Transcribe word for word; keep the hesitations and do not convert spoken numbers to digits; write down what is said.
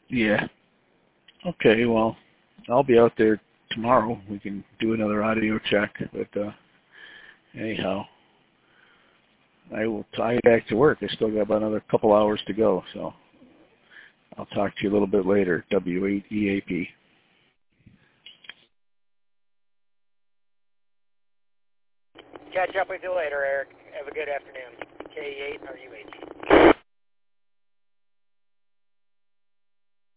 Yeah. Okay, well, I'll be out there tomorrow. We can do another audio check, but uh, anyhow, I will tie you back to work. I still got about another couple hours to go, so I'll talk to you a little bit later. W eight E A P. Catch up with you later, Eric. Have a good afternoon. K E eight R U H.